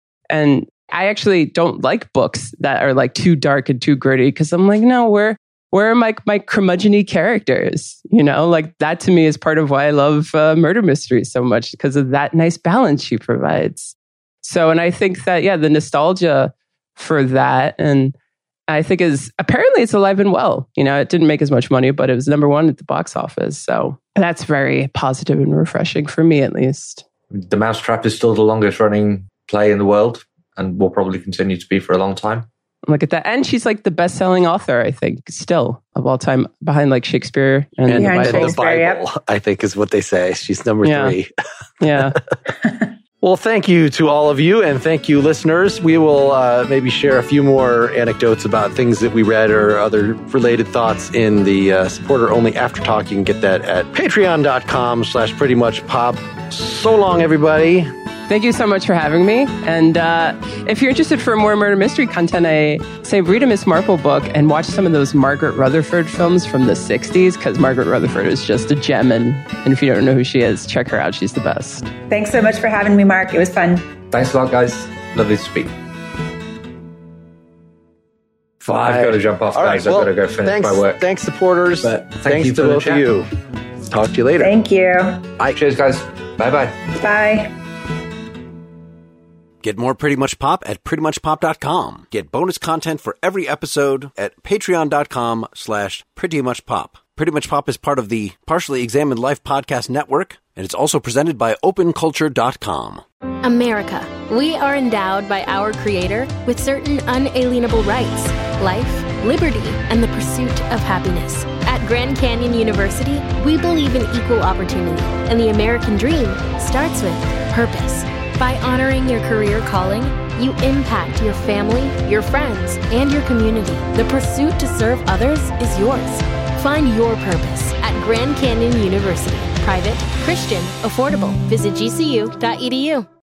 And I actually don't like books that are like too dark and too gritty because I'm like, no, where are my curmudgeon-y characters? Like that to me is part of why I love murder mysteries so much, because of that nice balance she provides. So, and I think that, the nostalgia for that, and I think apparently it's alive and well. It didn't make as much money, but it was number one at the box office. So that's very positive and refreshing for me, at least. The Mousetrap is still the longest running play in the world and will probably continue to be for a long time. Look at that. And she's like the best-selling author, I think, still of all time, behind like Shakespeare and the Bible, I think is what they say. She's number 3. Yeah. Well, thank you to all of you, and thank you, listeners. We will maybe share a few more anecdotes about things that we read or other related thoughts in the supporter-only after talk. You can get that at patreon.com/prettymuchpop. So long, everybody. Thank you so much for having me. And if you're interested for more murder mystery content, I say read a Miss Marple book and watch some of those Margaret Rutherford films from the 60s, because Margaret Rutherford is just a gem. And if you don't know who she is, check her out. She's the best. Thanks so much for having me, Mark. It was fun. Thanks a lot, guys. Lovely to speak. I've got to jump off, guys. I've got to go finish my work. Thanks, supporters. Thanks to both of you. Talk to you later. Thank you. Bye. Cheers, guys. Bye-bye. Bye. Get more Pretty Much Pop at prettymuchpop.com. Get bonus content for every episode at patreon.com/prettymuchpop. Pretty Much Pop is part of the Partially Examined Life podcast network, and it's also presented by openculture.com. America. We are endowed by our Creator with certain unalienable rights: life, liberty, and the pursuit of happiness. At Grand Canyon University, we believe in equal opportunity, and the American dream starts with purpose. By honoring your career calling, you impact your family, your friends, and your community. The pursuit to serve others is yours. Find your purpose at Grand Canyon University. Private, Christian, affordable. Visit gcu.edu.